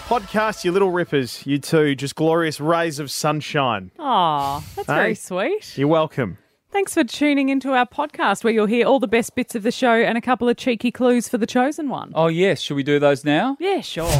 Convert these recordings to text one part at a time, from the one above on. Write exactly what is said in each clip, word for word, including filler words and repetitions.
podcast, you little rippers. You two, just glorious rays of sunshine. Aw, that's Hey. very sweet. You're welcome. Thanks for tuning into our podcast where you'll hear all the best bits of the show and a couple of cheeky clues for the chosen one. Oh, yes. Should we do those now? Yeah, sure.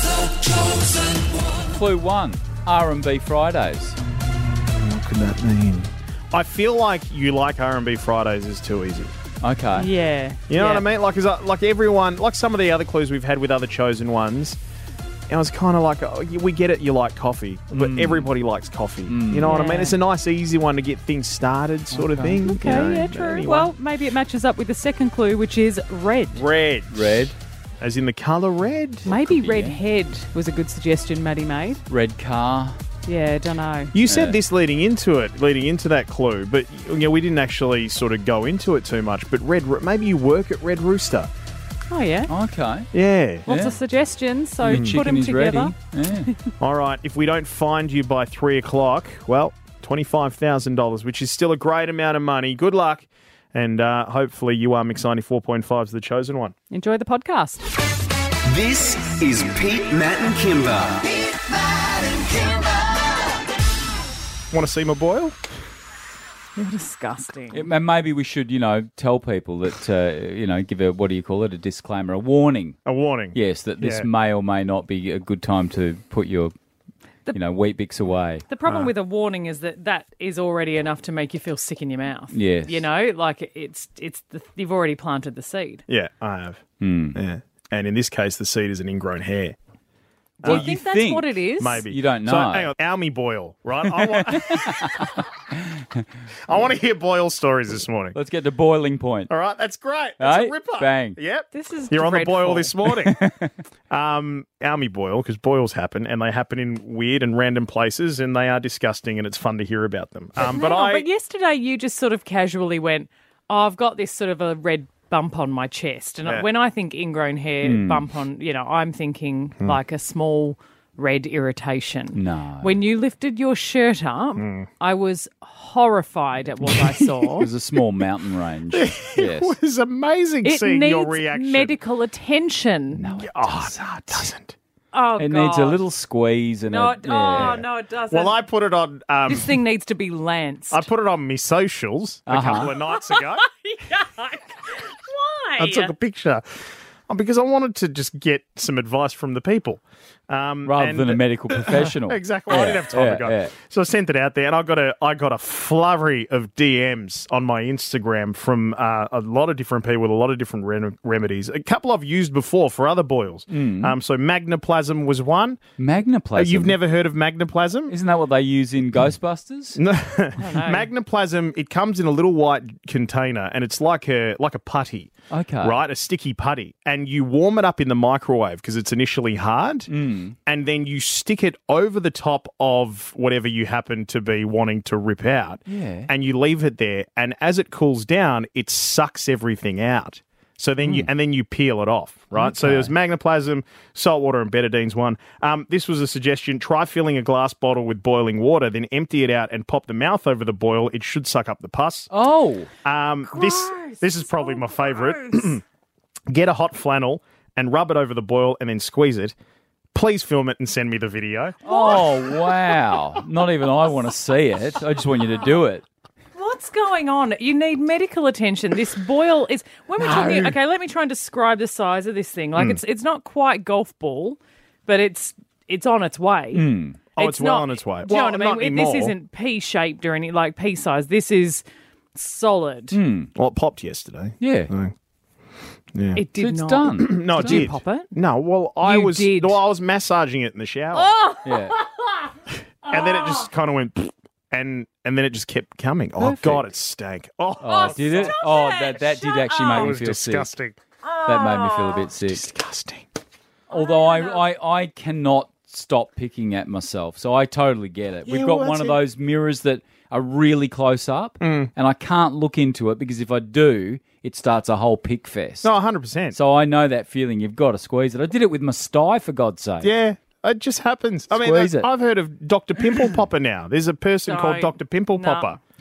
Clue one, R and B Fridays. What could that mean? I feel like you like R and B Fridays is too easy. Okay. Yeah. You know yeah. what I mean? Like, is that, like everyone, like some of the other clues we've had with other chosen ones, I was kind of like, oh, we get it, you like coffee, but Mm. everybody likes coffee. You know what I Yeah. mean? It's a nice, easy one to get things started, sort of Okay. thing. Okay, you know? yeah, But true. anyway. Well, maybe it matches up with the second clue, which is red. red, Red. as in the colour red. Maybe be, red yeah. head was a good suggestion Maddie made. Red car. Yeah, don't know. You said Yeah. this leading into it, leading into that clue, but you know, we didn't actually sort of go into it too much. But red, Ro- maybe you work at Red Rooster. Oh, yeah. Okay. Yeah. Lots Yeah. of suggestions, so Your put chicken them is together. ready. Yeah. All right. If we don't find you by three o'clock, well, twenty-five thousand dollars, which is still a great amount of money. Good luck. And uh, hopefully you are Mix ninety-four point five is the chosen one. Enjoy the podcast. This is Pete, Matt and Kimber. Pete, Matt and Kimber. Want to see my boil? You're disgusting. It- and maybe we should, you know, tell people that, uh, you know, give a, what do you call it, a disclaimer, a warning. A warning. Yes, that this Yeah. may or may not be a good time to put your, you know, wheat bix away. The problem with a warning is that that is already enough to make you feel sick in your mouth. Yes. You know, like it's it's the, you've already planted the seed. Yeah, I have. Hmm. Yeah. And in this case, the seed is an ingrown hair. Do you Well, think you that's think what it is? Maybe. You don't So, know. hang on. Almy Boyle, right? I want, I want to hear Boyle stories this morning. Let's get to boiling point. All right, that's great. That's Hey, a ripper. bang. Yep. This is You're on the boil dreadful. this morning. um, Almy Boyle, because boils happen, and they happen in weird and random places, and they are disgusting, and it's fun to hear about them. Um, but Hang on, I, but yesterday you just sort of casually went, oh, I've got this sort of a red bump on my chest. And Yeah. when I think ingrown hair Hmm. bump on, you know, I'm thinking like a small red irritation. No. When you lifted your shirt up, Hmm. I was horrified at what I saw. It was a small mountain range. Yes. it was amazing It seeing needs your reaction. medical attention. No, Oh, no, it doesn't. oh It God. needs a little squeeze and No, a... it- yeah. oh no, it doesn't. Well, I put it on. Um, this thing needs to be lanced. I put it on my socials a Uh-huh. couple of nights ago. Why? I took a picture oh, because I wanted to just get some advice from the people. Um, Rather and- than a medical professional. Exactly. I didn't have time yeah, to go. yeah. So I sent it out there, and I got a I got a flurry of D Ms on my Instagram from uh, a lot of different people with a lot of different rem- remedies. A couple I've used before for other boils. Mm. Um, so magnoplasm was one. Magnoplasm. Uh, You've never heard of magnoplasm? Isn't that what they use in Ghostbusters? No. Magnoplasm. It comes in a little white container, and it's like a like a putty. Okay. Right, a sticky putty, and you warm it up in the microwave because it's initially hard, Mm. and then you stick it over the top of whatever you happen to be wanting to rip out, Yeah. and you leave it there, and as it cools down, it sucks everything out. So then you and then you peel it off, right? So Hmm. Okay. there's magnoplasm, saltwater, and betadine's one. Um, this was a suggestion: try filling a glass bottle with boiling water, then empty it out and pop the mouth over the boil. It should suck up the pus. Oh. Um, this Gross. this is probably So my favourite. gross. Get a hot flannel and rub it over the boil and then squeeze it. Please film it and send me the video. Oh, wow. Not even I want to see it. I just want you to do it. What's going on? You need medical attention. This boil is when we're talking. Okay, let me try and describe the size of this thing. Hmm. Like it's it's not quite golf ball, but it's it's on its way. Oh, it's, well not- on its way. Do you well, know what I not mean? It- this anymore. isn't pea shaped or any like pea size. This is solid. Well, it popped yesterday. Yeah. Yeah. It did it's not. done. no, it Did you did. pop it? No, well, I You was did. well, I was massaging it in the shower, Yeah. and then it just kind of went, and and then it just kept coming. Oh Perfect. God, it stank. Oh, Oh, did it? Oh, it. that, that did Shut actually up. make it me was feel disgusting. sick. That made me feel a bit sick. Disgusting. Although I, I, I cannot stop picking at myself. So I totally get it. Yeah, We've got well, one that's of it. those mirrors that are really close up, Mm. and I can't look into it because if I do, it starts a whole pick fest. No, one hundred percent. So I know that feeling. You've got to squeeze it. I did it with my sty, for God's sake. Yeah, it just happens. I mean, Squeeze I- it. I've heard of Doctor Pimple Popper now. There's a person called Don't. Doctor Pimple No. Popper.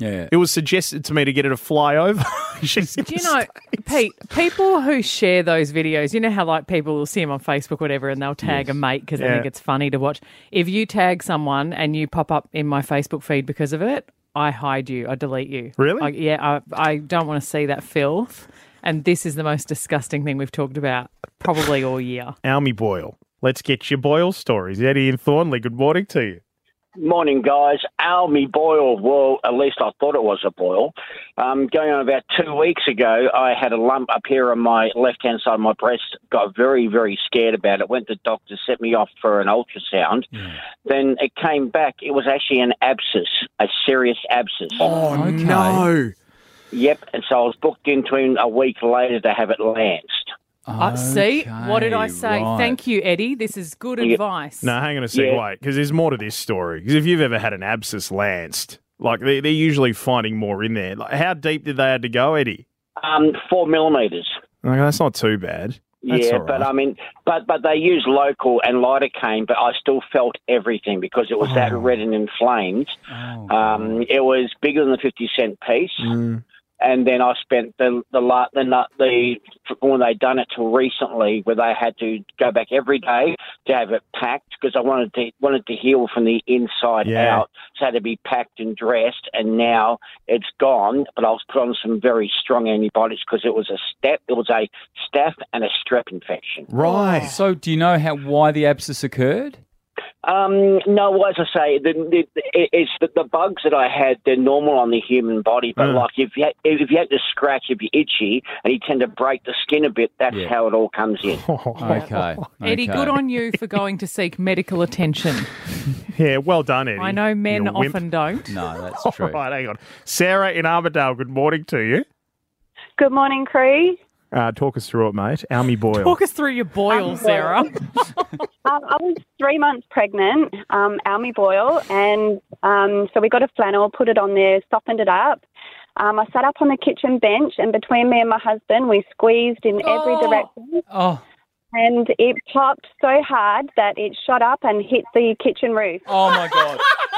Yeah. It was suggested to me to get her to fly over. She's Do you know, Pete, people who share those videos, you know how like people will see them on Facebook or whatever and they'll tag Yes. a mate because Yeah. they think it's funny to watch. If you tag someone and you pop up in my Facebook feed because of it, I hide you. I delete you. Really? I, yeah, I, I don't want to see that filth. And this is the most disgusting thing we've talked about probably all year. Almy Boyle. Let's get your Boyle stories. Eddie in Thornley, good morning to you. Morning, guys. Almy Boyle. Well, at least I thought it was a boil. Um, going on about two weeks ago, I had a lump up here on my left-hand side of my breast. Got very, very scared about it. Went to the doctor, set me off for an ultrasound. Mm. Then it came back. It was actually an abscess, a serious abscess. Oh, Okay. no. Yep. And so I was booked into him a week later to have it lanced. Uh, see, what did I Okay, say? right. Thank you, Eddie. This is good Yeah. advice. No, hang on a sec, Yeah. wait, because there's more to this story. Because if you've ever had an abscess lanced, like they, they're usually finding more in there. Like, how deep did they have to go, Eddie? Um, four millimetres. Okay, that's not too bad. That's Yeah, all but right. I mean, but but they use local and lidocaine, but I still felt everything because it was that red and inflamed. Oh, Um, it was bigger than the fifty cent piece, Mm. and then I spent the the la- the the, the when they done it till recently, where they had to go back every day to have it packed because I wanted to wanted to heal from the inside Yeah. out, so it had to be packed and dressed. And now it's gone, but I was put on some very strong antibiotics because it was a staph, it was a staph and a strep infection. Right. So do you know how why the abscess occurred? Um, no, as I say, the, the, it- it's the, the bugs that I had. They're normal on the human body, but Mm. like if you had, if you had to scratch, if you're itchy and you tend to break the skin a bit, that's Yeah. how it all comes in. Okay. Eddie, okay. good on you for going to seek medical attention. Yeah, well done, Eddie. I know men You wimp. often don't. No, that's All true. right, hang on. Sarah in Armidale, good morning to you. Good morning, crew. Uh, talk us through it, mate. Almy Boyle. Talk us through your boil, Sarah. Um, I was three months pregnant, um, Almy Boyle, and um, so we got a flannel, put it on there, softened it up. Um, I sat up on the kitchen bench, and between me and my husband, we squeezed in every Oh. direction, Oh, and it popped so hard that it shot up and hit the kitchen roof. oh my God.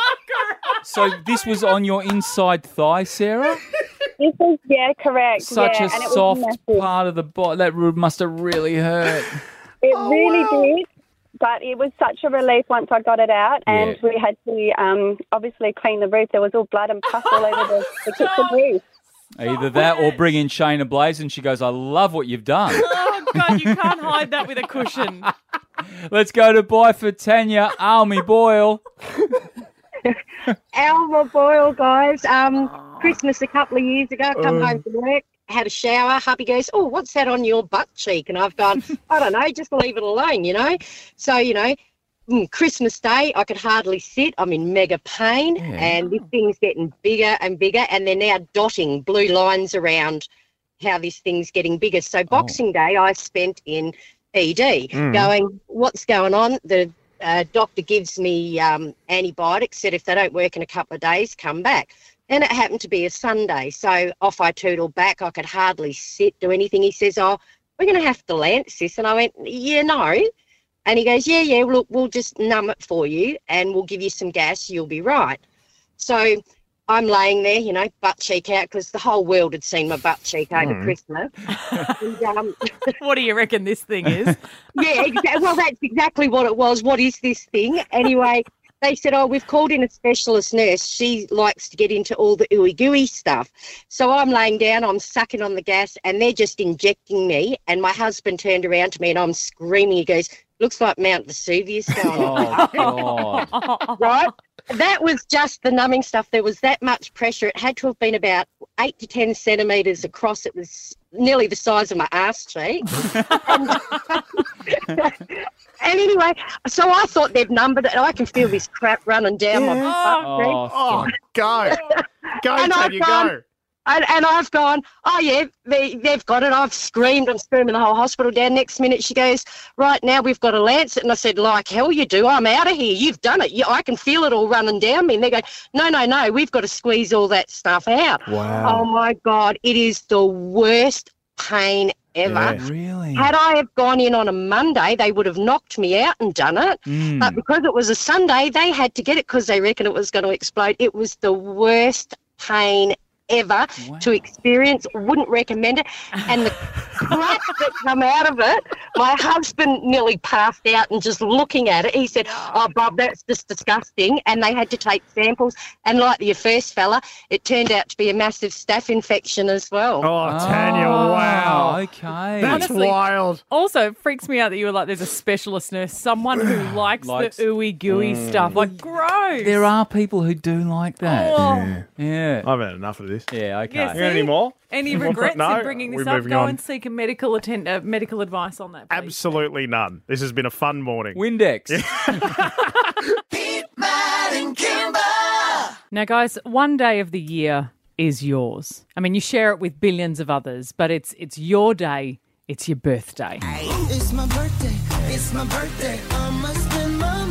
So this was on your inside thigh, Sarah? This is, yeah, correct. Such yeah, a and it was soft massive. part of the body. That ru- must have really hurt. It really did, but it was such a relief once I got it out, and Yeah. we had to um, obviously clean the roof. There was all blood and pus all over the, the kitchen roof. Either that or bring in Shayna Blaze and she goes, I love what you've done. Oh, God, you can't hide that with a cushion. Let's go to bye for Tanya, Almy Boyle. Alma Boyle, guys. Um, Christmas a couple of years ago, I come home from work, had a shower. Hubby goes, oh, what's that on your butt cheek? And I've gone, I don't know, just leave it alone, you know. So, you know, mm, Christmas Day, I could hardly sit. I'm in mega pain, Yeah. and this thing's getting bigger and bigger, and they're now dotting blue lines around how this thing's getting bigger. So Boxing Day, I spent in E D, going, what's going on? The uh, doctor gives me um, antibiotics, said if they don't work in a couple of days, come back. And it happened to be a Sunday, so off I tootled back. I could hardly sit, do anything. He says, oh, we're going to have to lance this. And I went, yeah, no. And he goes, yeah, yeah, look, we'll just numb it for you and we'll give you some gas. You'll be right. So I'm laying there, you know, butt cheek out, because the whole world had seen my butt cheek over Christmas. and, um, What do you reckon this thing is? yeah, exa- well, that's exactly what it was. What is this thing? Anyway, they said, oh, we've called in a specialist nurse. She likes to get into all the ooey gooey stuff. So I'm laying down, I'm sucking on the gas, and they're just injecting me. And my husband turned around to me and I'm screaming. He goes, looks like Mount Vesuvius going on. Oh, God. Right? That was just the numbing stuff. There was that much pressure. It had to have been about eight to ten centimetres across. It was nearly the size of my arse cheek. and, and anyway, so I thought they'd numbered it. I can feel this crap running down my butt cheek. Oh, Oh, go. Go, And I've Tanya, gone- go. And, and I've gone, oh, yeah, they, they've got it. I've screamed. I'm screaming the whole hospital down. Next minute, she goes, right, now we've got to lance it. And I said, like hell you do. I'm out of here. You've done it. You, I can feel it all running down me. And they go, no, no, no, we've got to squeeze all that stuff out. Wow. Oh, my God, it is the worst pain ever. Yeah. Really? Had I have gone in on a Monday, they would have knocked me out and done it. Mm. But because it was a Sunday, they had to get it because they reckon it was going to explode. It was the worst pain ever Wow. to experience. Wouldn't recommend it. And the crap that come out of it, my husband nearly passed out and just looking at it. He said, oh, Bob, that's just disgusting. And they had to take samples. And like your first fella, it turned out to be a massive staph infection as well. Oh, Tanya, wow. Okay. That's Honestly, wild. Also, it freaks me out that you were like, there's a specialist nurse, someone who likes, Likes- the ooey gooey stuff. Like, gross. There are people who do like that. Oh. Yeah. I've had enough of this. Yeah, okay. Yes. You got any See? more? Any regrets No, in bringing this we're up? moving Go on. and seek a medical atten- uh, medical advice on that, please. Absolutely none. This has been a fun morning. Windex. Now, guys, one day of the year is yours. I mean, you share it with billions of others, but it's it's your day. It's your birthday. It's my birthday, it's my birthday. I'ma spend my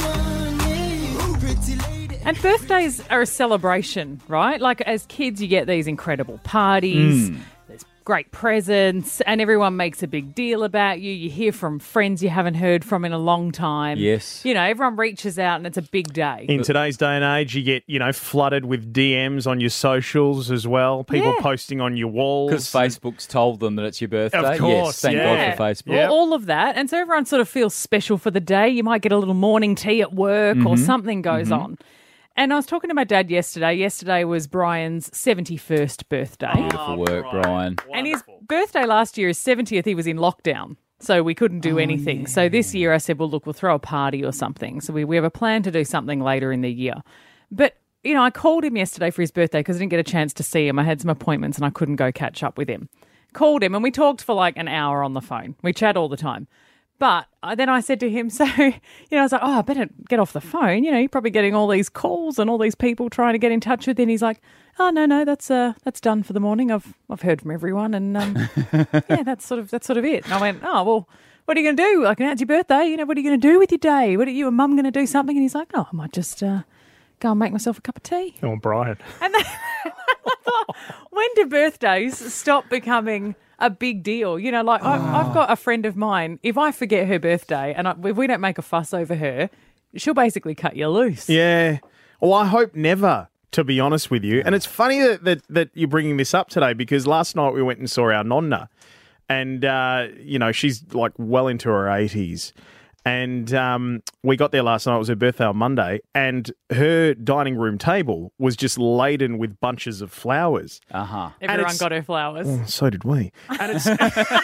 money. Pretty lady. And birthdays are a celebration, right? Like, as kids, you get these incredible parties. Mm. There's great presents, and everyone makes a big deal about you. You hear from friends you haven't heard from in a long time. Yes. You know, everyone reaches out, and it's a big day. In today's day and age, you get, you know, flooded with D Ms on your socials as well. People Yeah. posting on your walls. Because Facebook's told them that it's your birthday. Of course, yes, thank yeah. God for Facebook. Yeah. Well, all of that. And so everyone sort of feels special for the day. You might get a little morning tea at work or Mm-hmm. something goes on. And I was talking to my dad yesterday. Yesterday was Brian's seventy-first birthday. Beautiful work, Brian. And his birthday last year, his seventieth, he was in lockdown. So we couldn't do anything. So this year I said, well, look, we'll throw a party or something. So we, we have a plan to do something later in the year. But, you know, I called him yesterday for his birthday because I didn't get a chance to see him. I had some appointments and I couldn't go catch up with him. Called him and we talked for like an hour on the phone. We chat all the time. But uh, then I said to him, so, you know, I was like, oh, I better get off the phone. You know, you're probably getting all these calls and all these people trying to get in touch with you. And he's like, oh, no, no, that's uh, that's done for the morning. I've I've heard from everyone. And, um, yeah, that's sort of that's sort of it. And I went, oh, well, what are you going to do? Like, it's your birthday. You know, what are you going to do with your day? What are you and Mum going to do something? And he's like, oh, I might just uh, go and make myself a cup of tea. Oh, Brian. And then I thought, when do birthdays stop becoming a big deal? You know, like I, I've got a friend of mine, if I forget her birthday and I, if we don't make a fuss over her, she'll basically cut you loose. Yeah. Well, I hope never, to be honest with you. And it's funny that, that, that you're bringing this up today because last night we went and saw our nonna and, uh, you know, she's like well into her eighties. And um, we got there last night. It was her birthday on Monday. And her dining room table was just laden with bunches of flowers. Uh-huh. Everyone it's- got her flowers. Oh, so did we. And it's, and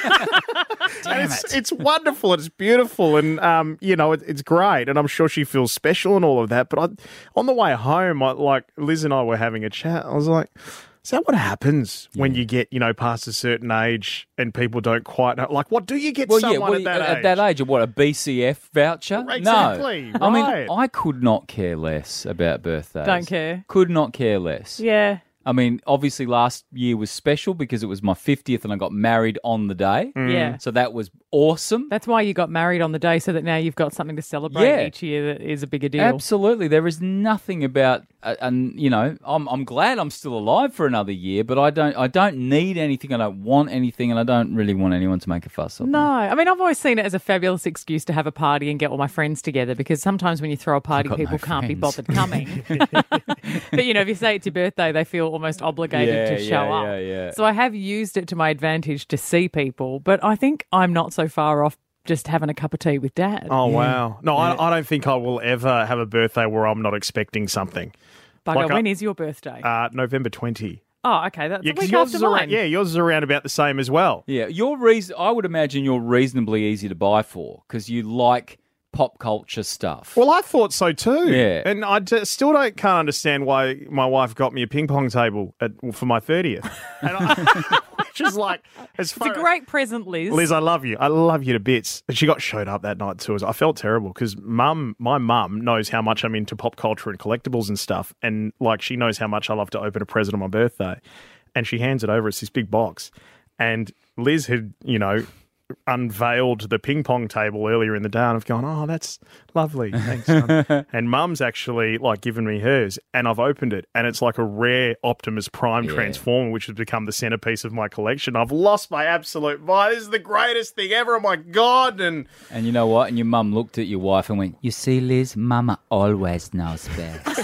it's, it's wonderful. It's beautiful. And, um, you know, it, it's great. And I'm sure she feels special and all of that. But I, on the way home, I, like Liz and I were having a chat. I was like, is that what happens when you get, you know, past a certain age and people don't quite know? Like, what do you get Well, someone yeah, what, at that at age? that age, what, a B C F voucher? Exactly, No. I right. mean, I could not care less about birthdays. Don't care. Could not care less. Yeah. I mean, obviously last year was special because it was my fiftieth and I got married on the day. Yeah. So that was awesome. That's why you got married on the day, so that now you've got something to celebrate Yeah. each year that is a bigger deal. Absolutely. There is nothing about, uh, and you know, I'm I'm glad I'm still alive for another year, but I don't I don't need anything. I don't want anything, and I don't really want anyone to make a fuss of me. No, I mean, I've always seen it as a fabulous excuse to have a party and get all my friends together because sometimes when you throw a party, got no people can't be friends. bothered coming. But, you know, if you say it's your birthday, they feel almost obligated Yeah, to show yeah, up. yeah, yeah. So I have used it to my advantage to see people, but I think I'm not so far off just having a cup of tea with Dad. Oh, wow. No, I, I don't think I will ever have a birthday where I'm not expecting something. Bugger, like I- when is your birthday? Uh, November twentieth. oh, okay, that's Yeah, a 'cause week yours after is around, mine. yeah, yours is around about the same as well. Yeah, you're reason. I would imagine you're reasonably easy to buy for because you like pop culture stuff. Well, I thought so too. Yeah. And I d- still don't can't understand why my wife got me a ping pong table at, for my thirtieth. And I, which is like, as It's far a great present, Liz. Liz, I love you. I love you to bits. And she got showed up that night too. I felt terrible because mum, my mum knows how much I'm into pop culture and collectibles and stuff. And like, she knows how much I love to open a present on my birthday. And she hands it over. It's this big box. And Liz had, you know, unveiled the ping pong table earlier in the day, and I've gone, oh, that's lovely. Thanks, son. And Mum's actually like given me hers, and I've opened it, and it's like a rare Optimus Prime Yeah. Transformer, which has become the centerpiece of my collection. I've lost my absolute mind. This is the greatest thing ever. Oh my God. And And you know what? And your mum looked at your wife and went, "You see, Liz, Mama always knows best."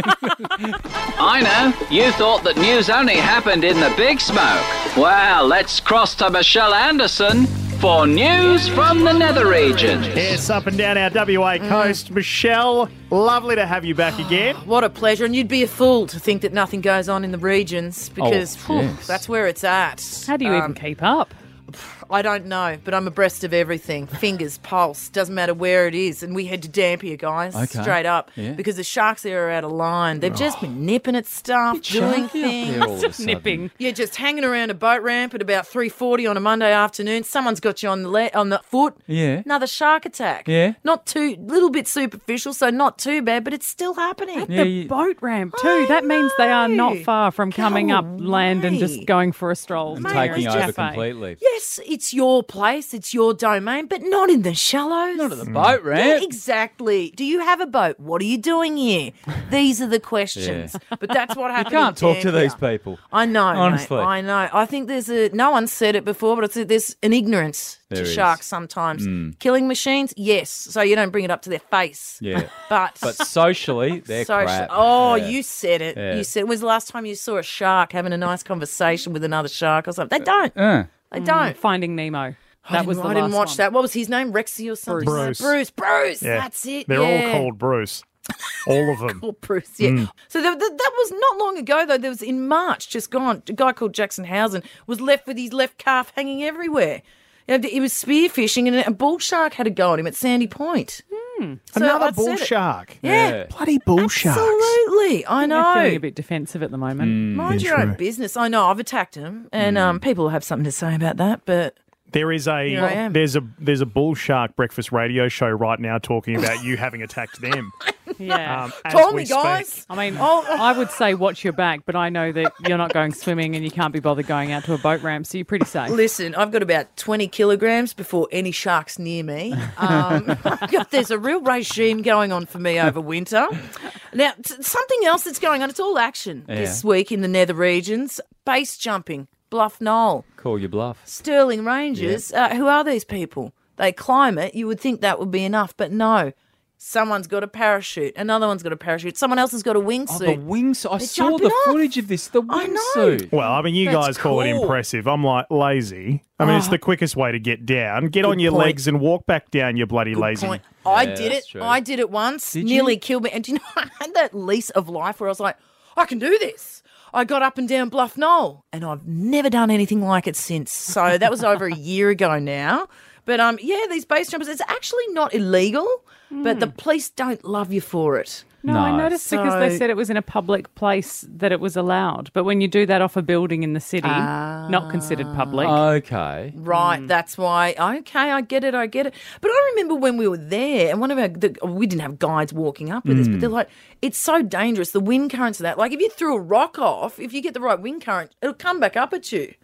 I know. You thought that news only happened in the big smoke. Well, let's cross to Michelle Anderson for news from the nether regions. yes, up and down our W A coast. Michelle, lovely to have you back again. What a pleasure. And you'd be a fool to think that nothing goes on in the regions because Oh, phew, yes. that's where it's at. How do you Um, even keep up? I don't know, but I'm abreast of everything. Fingers, pulse, doesn't matter where it is. And we head to Dampier, guys, Okay. straight up, Yeah. because the sharks there are out of line. They've just been nipping at stuff, doing things. There all of a sudden. Nipping. You're just hanging around a boat ramp at about three forty on a Monday afternoon. Someone's got you on the le- on the foot. Yeah. Another shark attack. Yeah. Not too, little bit superficial, so not too bad, but it's still happening. Yeah, The you- boat ramp too. I That means they are not know. far from coming Go up land and away. just going for a stroll. And Mate, taking it's over just- completely. Yes, it's your place, it's your domain, but not in the shallows. Not at the boat Yeah, ramp. exactly. Do you have a boat? What are you doing here? These are the questions. But that's what You happened. can't in talk to Dampier. these people. I know, Honestly. mate, I know. I think there's a no one said it before, but it's a, there's an ignorance There to is. sharks sometimes. Killing machines, yes. So you don't bring it up to their face. Yeah. But But socially, they're social- crap. Oh, Yeah. you said it. Yeah. You said. When was the last time you saw a shark having a nice conversation with another shark or something? They don't. Uh, They don't. Finding Nemo. I That didn't- was the I didn't last watch one. that. What was his name? Rexy or something? Bruce. Bruce. Bruce. Yeah. That's it. They're yeah. all called Bruce. All of them. Called Bruce. Yeah. Mm. So the, the, that was not long ago though. There was in March, just gone. A guy called Jackson Housen was left with his left calf hanging everywhere. You know, he was spearfishing and a bull shark had a go at him at Sandy Point. So Another I'd bull said it. shark. Yeah. Yeah. Bloody bull sharks. Absolutely. I They're feeling a know. bit defensive at the moment. Mind Yeah, your own true. business. I know. I've attacked him, and um, people have something to say about that. But There is Here I a am. there's a there's a bull shark breakfast radio show right now talking about you having attacked them. Yeah. Um, as call we me, speak. guys. I mean, Oh. I would say watch your back, but I know that you're not going swimming and you can't be bothered going out to a boat ramp, so you're pretty safe. Listen, I've got about twenty kilograms before any sharks near me. Um, I've got- there's a real regime going on for me over winter. Now, t- something else that's going on, it's all action this week in the nether regions. Base jumping, Bluff Knoll, call your bluff. Sterling Rangers. Uh, who are these people? They climb it. You would think that would be enough, but no. Someone's got a parachute. Another one's got a parachute. Someone else has got a Oh, the wingsuit. wingsuit. I They're saw jumping the off. footage of this. The I know. wingsuit. Well, I mean, you That's guys call it cool. impressive. I'm like lazy. I mean, it's the quickest way to get down. Get on Good your point. legs and walk back down, you bloody Good lazy. point. I Yeah, did it. that's true. I did it once. Did nearly you? killed me. And do you know, I had that lease of life where I was like, I can do this. I got up and down Bluff Knoll, and I've never done anything like it since. So that was over a year ago now. But um, yeah, these base jumpers, it's actually not illegal, but the police don't love you for it. No, I No. noticed because they So- said it was in a public place that it was allowed. But when you do that off a building in the city, not considered public. Okay. Right, that's why. Okay, I get it, I get it. But I remember when we were there, and one of our, the, we didn't have guides walking up with us, but they're like, it's so dangerous. The wind currents of that. Like if you threw a rock off, if you get the right wind current, it'll come back up at you.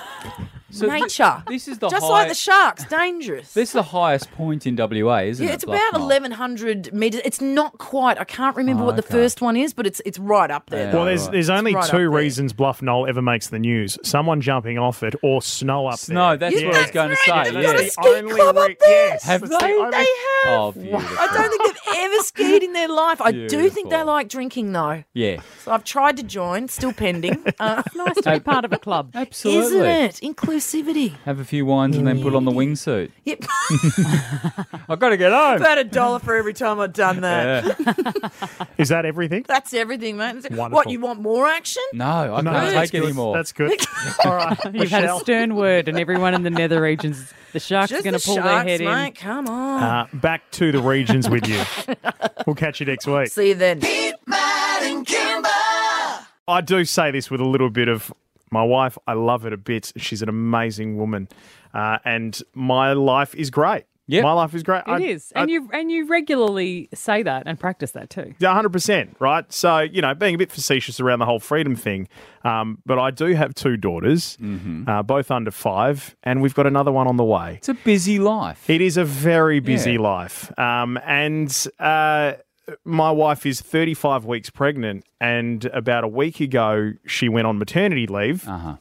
So thi- Nature. this is the Just high- like the sharks, dangerous. This is the highest point in W A, isn't yeah, it? it's Bluff about Knoll? eleven hundred metres. It's not quite. I can't remember Oh, what the okay. first one is, but it's it's right up there. Yeah. though. Well, there's right. there's only right up two there. reasons Bluff Knoll ever makes the news: someone jumping off it or snow up Snow, there. that's Yeah, what I was going to that's right. say. They've Yeah. got a the ski only club up re- there. yes, Have that's the they? only- They have. Oh, beautiful. I don't think they've ever skied in their life. I do think they Beautiful. like drinking though. Yeah. So I've tried to join, still pending. Uh, Nice to be part of a club. Absolutely. isn't it? Inclusivity. Have a few wines and then put on the wingsuit. Yep. I've got to get home. I've had a dollar for every time I've done that. Yeah. Is that everything? That's everything, mate. Wonderful. What, you want more action? No, I No, can't that's take good. anymore. That's good. All right, You've had a Michelle. stern word, and everyone in the nether regions, the sharks are Just going the to pull sharks, their head mate. in. Come on. Uh, back to the regions with you. We'll catch you next week. See you then. I do say this with a little bit of my wife. I love her to bits. She's an amazing woman. Uh, and my life is great. Yep. My life is great. It is, and you and you regularly say that and practice that too. Yeah, one hundred percent, right? So, you know, being a bit facetious around the whole freedom thing, um, but I do have two daughters, Mm-hmm. uh, both under five, and we've got another one on the way. It's a busy life. It is a very busy Yeah. life. Um, and uh, my wife is thirty-five weeks pregnant, and about a week ago, she went on maternity leave, Uh-huh.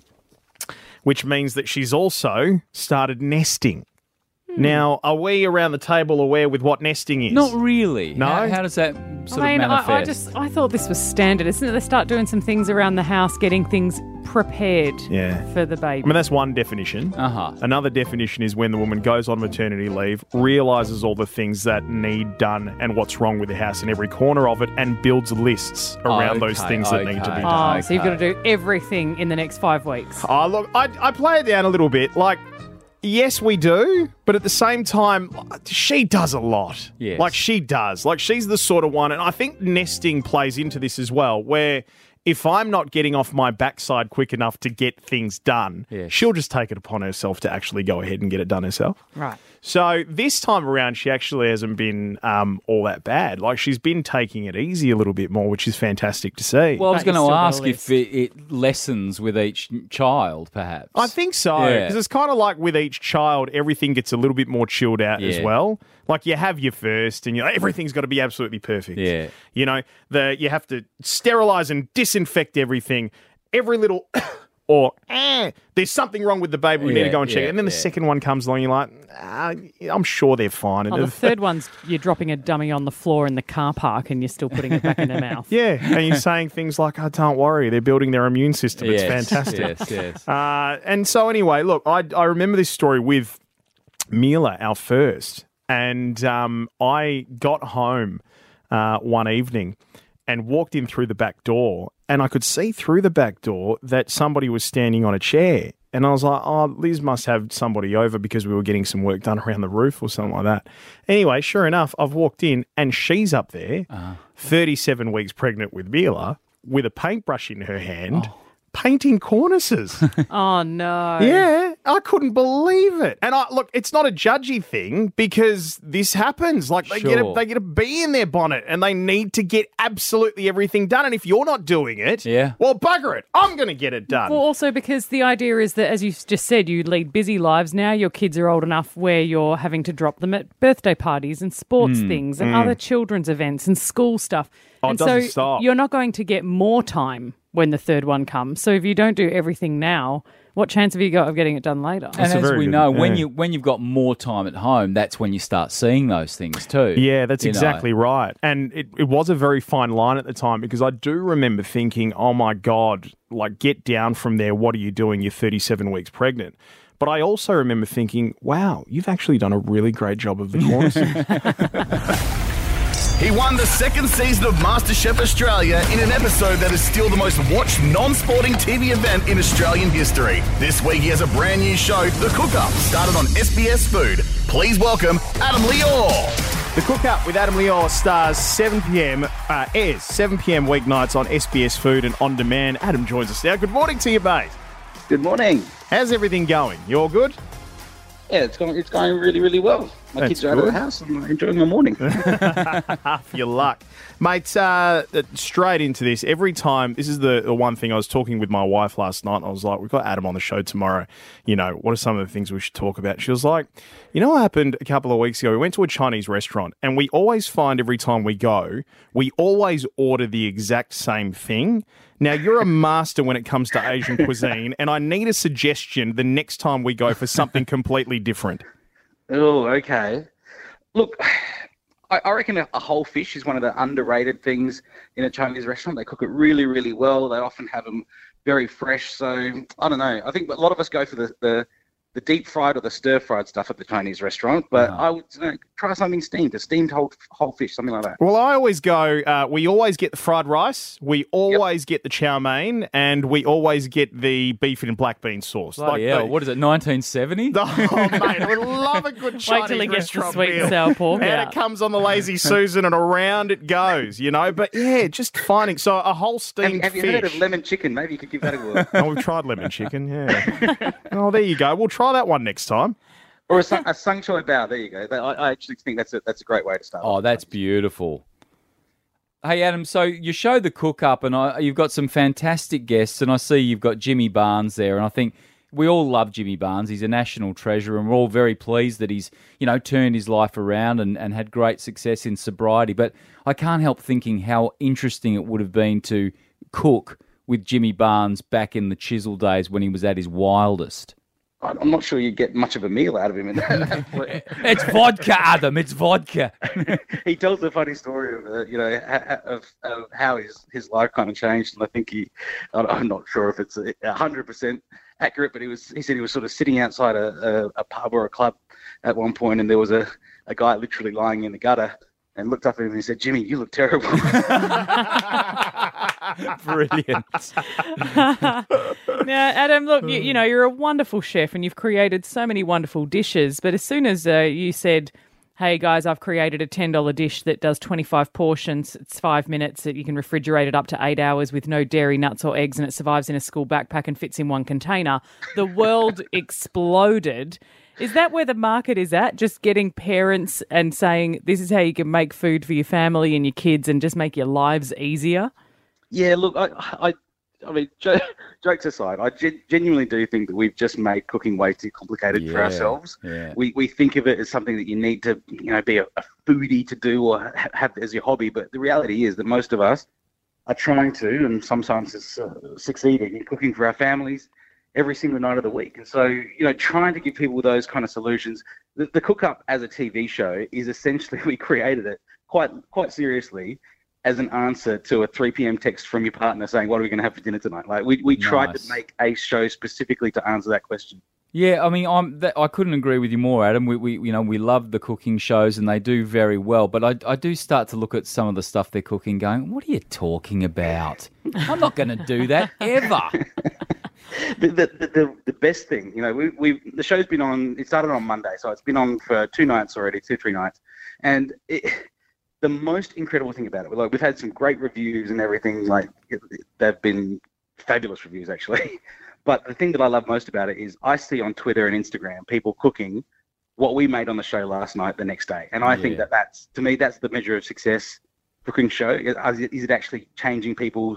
which means that she's also started nesting. Now, are we around the table aware with what nesting is? Not really. No? How, how does that sort I mean, of manifest? I, I just I thought this was standard, isn't it? They start doing some things around the house, getting things prepared Yeah. for the baby. I mean, that's one definition. Uh-huh. Another definition is when the woman goes on maternity leave, realises all the things that need done and what's wrong with the house in every corner of it, and builds lists around those Okay, things that need to be okay. done. Oh, so you've got to do everything in the next five weeks. Oh, look, I, I play it down a little bit. Like, yes, we do, but at the same time, she does a lot. Yes. Like, she does. Like, she's the sort of one, and I think nesting plays into this as well, where if I'm not getting off my backside quick enough to get things done, Yes. she'll just take it upon herself to actually go ahead and get it done herself. Right. So this time around, she actually hasn't been um, all that bad. Like, she's been taking it easy a little bit more, which is fantastic to see. Well, I was But going you to still got a ask if it, it lessens with each child, perhaps. I think so, Yeah. because it's kind of like with each child, everything gets a little bit more chilled out as Yeah. well. Like, you have your first, and you everything's got to be absolutely perfect. Yeah. You know, the you have to sterilize and disinfect everything. Every little or eh, there's something wrong with the baby. We need to Yeah, go and check. yeah, it. And then the yeah. second one comes along, you're like, ah, I'm sure they're fine. And Oh, the the- third one's you're dropping a dummy on the floor in the car park and you're still putting it back in their mouth. yeah, and you're saying things like, "Oh, don't worry, they're building their immune system. It's Yes, fantastic." Yes, yes. Uh, and so anyway, look, I, I remember this story with Mila, our first, and um, I got home uh, one evening and walked in through the back door, and I could see through the back door that somebody was standing on a chair. And I was like, oh, Liz must have somebody over because we were getting some work done around the roof or something like that. Anyway, sure enough, I've walked in and she's up there, thirty-seven weeks pregnant with Mila, with a paintbrush in her hand, painting cornices. Oh no. Yeah, I couldn't believe it. And I look, it's not a judgy thing because this happens. Like they get a, Sure. they get a bee in their bonnet and they need to get absolutely everything done. And if you're not doing it, Yeah. well, bugger it. I'm going to get it done. Well, also because the idea is that, as you just said, you lead busy lives. Now your kids are old enough where you're having to drop them at birthday parties and sports things and other children's events and school stuff. Oh, it and doesn't so stop. you're not going to get more time when the third one comes. So if you don't do everything now, what chance have you got of getting it done later? And That's a as very we good- know, when yeah. you when you've got more time at home, that's when you start seeing those things too. Yeah, that's you know. exactly right. And it, it was a very fine line at the time because I do remember thinking, oh my God, like get down from there. What are you doing? You're thirty-seven weeks pregnant. But I also remember thinking, wow, you've actually done a really great job of the cornices. He won the second season of MasterChef Australia in an episode that is still the most watched non-sporting T V event in Australian history. This week he has a brand new show, The Cook-Up, started on S B S Food. Please welcome Adam Lior. The Cook Up with Adam Lior stars seven p.m. Uh, airs seven p.m. weeknights on S B S Food and On Demand. Adam joins us now. Good morning to you, mate. Good morning. How's everything going? You all good? Yeah, it's going. It's going really, really well. My That's kids are out of the good. house and I'm enjoying my morning. Half your luck. Mate, uh, straight into this. Every time, this is the, the one thing I was talking with my wife last night. I was like, we've got Adam on the show tomorrow. You know, what are some of the things we should talk about? She was like, you know what happened a couple of weeks ago? We went to a Chinese restaurant and we always find every time we go, we always order the exact same thing. Now, you're a master when it comes to Asian cuisine, and I need a suggestion the next time we go for something completely different. Oh, okay. Look, I, I reckon a, a whole fish is one of the underrated things in a Chinese restaurant. They cook it really, really well. They often have them very fresh. So I don't know. I think a lot of us go for the the, the deep fried or the stir fried stuff at the Chinese restaurant. But Uh-huh. I would you know, try something steamed, a steamed whole whole fish, something like that. Well, I always go, uh, we always get the fried rice, we always get the chow mein, and we always get the beef and black bean sauce. Bloody hell, the- what is it, nineteen seventy? Oh, mate, I love a good Chinese Wait till he gets the restaurant sweet and meal. sour pork And out. it comes on the Lazy Susan and around it goes, you know. But, yeah, just finding... So a whole Have, steamed have you fish. heard of lemon chicken? Maybe you could give that a whirl. Oh, we've tried lemon chicken, yeah. Oh, there you go. We'll try that one next time. Or a, sun, a sunshine bao. There you go. I, I actually think that's a that's a great way to start. Oh, that's beautiful. Hey, Adam, so you show the cook up and I, you've got some fantastic guests and I see you've got Jimmy Barnes there and I think we all love Jimmy Barnes. He's a national treasure and we're all very pleased that he's, you know, turned his life around and, and had great success in sobriety. But I can't help thinking how interesting it would have been to cook with Jimmy Barnes back in the Chisel days when he was at his wildest. I'm not sure you get much of a meal out of him in that. It's vodka, Adam. It's vodka. He tells a funny story of, uh, you know, of, of how his, his life kind of changed, and I think he, I'm not sure if it's a hundred percent accurate, but he was, he said he was sort of sitting outside a, a, a pub or a club at one point, and there was a, a guy literally lying in the gutter, and looked up at him and he said, "Jimmy, you look terrible." Brilliant. Now, Adam, look, you, you know, you're a wonderful chef and you've created so many wonderful dishes. But as soon as uh, you said, "Hey, guys, I've created a ten dollars dish that does twenty-five portions. It's five minutes. You can refrigerate it up to eight hours with no dairy, nuts or eggs, and it survives in a school backpack and fits in one container," the world exploded. Is that where the market is at? Just getting parents and saying, this is how you can make food for your family and your kids and just make your lives easier? Yeah, look, I, I, I mean, jo- jokes aside, I gen- genuinely do think that we've just made cooking way too complicated Yeah, for ourselves. yeah. We we think of it as something that you need to, you know, be a, a foodie to do or ha- have as your hobby. But the reality is that most of us are trying to, and sometimes it's uh, succeeding in cooking for our families every single night of the week. And so, you know, trying to give people those kind of solutions. The, the Cook Up as a T V show is essentially, we created it quite quite seriously as an answer to a three p.m. text from your partner saying, "What are we going to have for dinner tonight?" Like we, we tried Nice. to make a show specifically to answer that question. Yeah, I mean, I'm. That, I couldn't agree with you more, Adam. We, we, you know, we love the cooking shows, and they do very well. But I, I do start to look at some of the stuff they're cooking, going, "What are you talking about? I'm not going to do that ever." The, the, the, the best thing, you know, we, we the show's been on, it started on Monday, so it's been on for two nights already, two, three nights. And it, the most incredible thing about it, like we've had some great reviews and everything, like it, they've been fabulous reviews actually. But the thing that I love most about it is I see on Twitter and Instagram people cooking what we made on the show last night the next day. And I think Yeah. that that's, to me, that's the measure of success for cooking show. Is it, is it actually changing people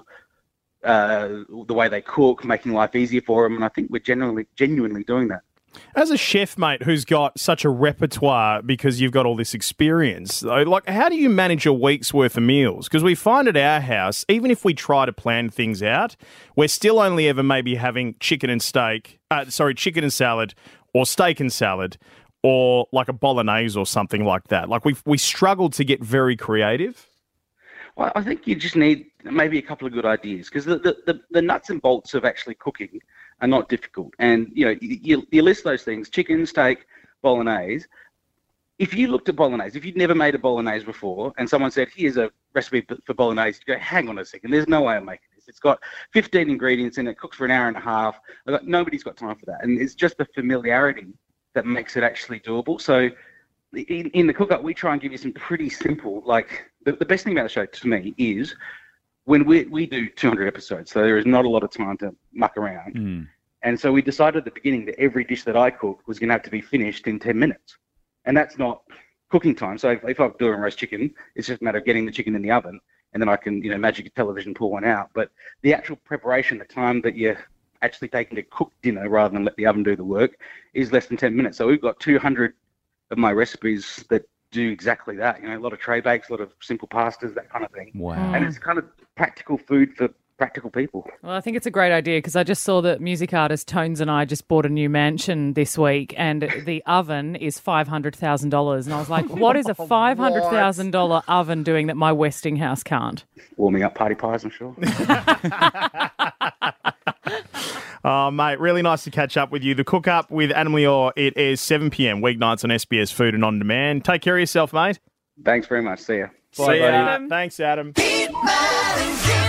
Uh, the way they cook, making life easier for them, and I think we're genuinely, genuinely doing that. As a chef, mate, who's got such a repertoire because you've got all this experience, though, like, how do you manage a week's worth of meals? Because we find at our house, even if we try to plan things out, we're still only ever maybe having chicken and steak, uh, sorry, chicken and salad, or steak and salad, or like a bolognese or something like that. Like we we struggle to get very creative. Well, I think you just need maybe a couple of good ideas because the, the, the, the nuts and bolts of actually cooking are not difficult. And, you know, you, you list those things, chicken, steak, bolognese. If you looked at bolognese, if you'd never made a bolognese before and someone said, "Here's a recipe for bolognese," you go, "Hang on a second, there's no way I'm making this. It's got fifteen ingredients in it, cooks for an hour and a half. I've got, nobody's got time for that." And it's just the familiarity that makes it actually doable. So in, in the cook-up, we try and give you some pretty simple, like, the, the best thing about the show to me is when we we do two hundred episodes, so there is not a lot of time to muck around. Mm. And so we decided at the beginning that every dish that I cook was going to have to be finished in ten minutes. And that's not cooking time. So if, if I'm doing roast chicken, it's just a matter of getting the chicken in the oven and then I can, you know, magic television pull one out. But the actual preparation, the time that you're actually taking to cook dinner rather than let the oven do the work is less than ten minutes. So we've got two hundred of my recipes that do exactly that. You know, a lot of tray bakes, a lot of simple pastas, that kind of thing. Wow. And it's kind of practical food for practical people. Well, I think it's a great idea because I just saw that music artist Tones and I just bought a new mansion this week and the oven is five hundred thousand dollars. And I was like, what is a five hundred thousand dollars oven doing that my Westinghouse can't? Warming up party pies, I'm sure. Oh, mate, really nice to catch up with you. The Cook Up with Adam Lior, it is seven p.m. weeknights on S B S Food and On Demand. Take care of yourself, mate. Thanks very much. See ya. See ya. Thanks, Adam. Pete, Matt, and Kim.